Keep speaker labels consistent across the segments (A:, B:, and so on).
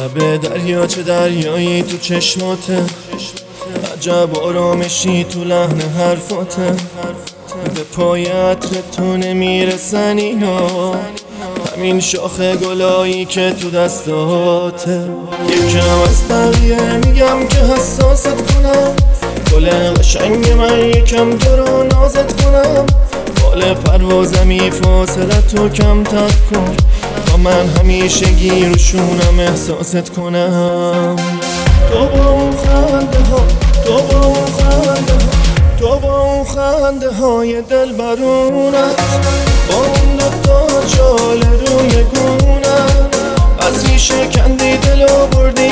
A: لب دریا چه دریایی تو چشماته، عجب آرامشی تو لحن حرفاته. به پای عطر تو نمیرسن اینا، همین شاخ گلایی که تو دستاته. یکم از بقیه میگم که حساست کنم، گل قشنگ من یکم تو رو نازت کنم. بال پروازمی فاصلت رو کم تر کن، تا من همیشگی روشونم احساست کنم. تو با اون خنده ها، تو با اون خنده ها، تو با اون خنده های دل برونت، با اون دوتا چال روی گونت، از ریشه کندی دلو بردی.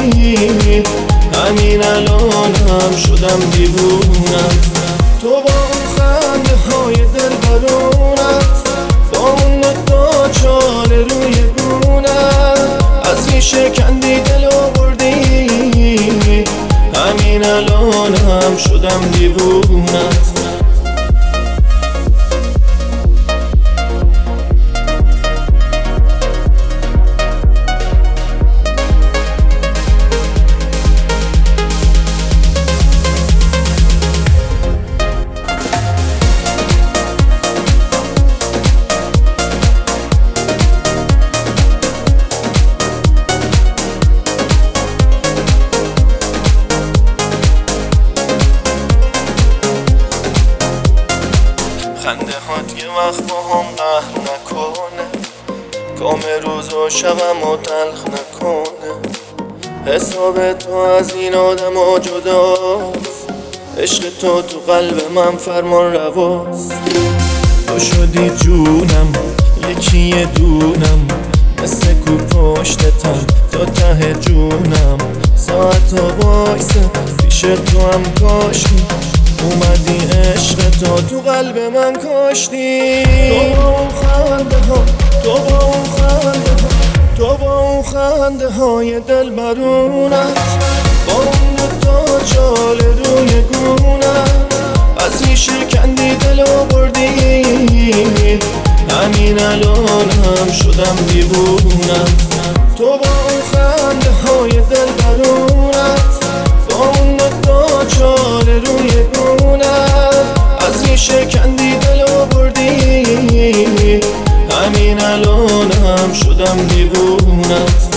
A: همین الان هم شدم دیوونت. تو با اون خنده های دل برونت، با اون دوتا چال روی گونت، از ریشه کندی دلو بردی. همین الان هم شدم دیوونت. خنده هات یه وقت با هم قهر نکنه، کام روز و شبم و تلخ نکنه. حساب تو از این آدم ها جداست، عشق تو تو قلب من فرمان رواست. تو شدی جونم یکی دونم، مثل کو پشتتم تا ته جونم. ساعت و وایسه پیش تو هم کاشتی، اومدی عشق تو قلب من کاشتی. تو با اون خنده ها، تو با اون خنده ها، تو با اون خنده های دل برونت، با اون دوتا چال روی گونت، از ریشه کندی دلو بردی. همین الان هم شدم دیوونت. تو با اون خنده های دل برونت، با اون دوتا چال روی گونت، از ریشه کندی دلو بردی. همین الان هم شدم دیوونت.